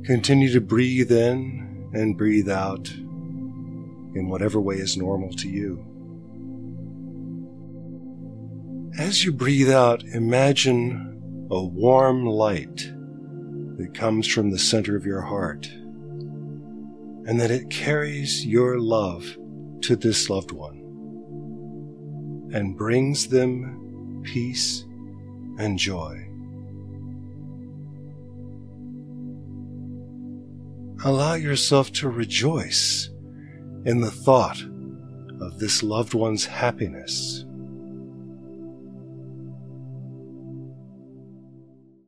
Continue to breathe in and breathe out in whatever way is normal to you. As you breathe out, imagine a warm light that comes from the center of your heart, and that it carries your love to this loved one and brings them peace and joy. Allow yourself to rejoice in the thought of this loved one's happiness.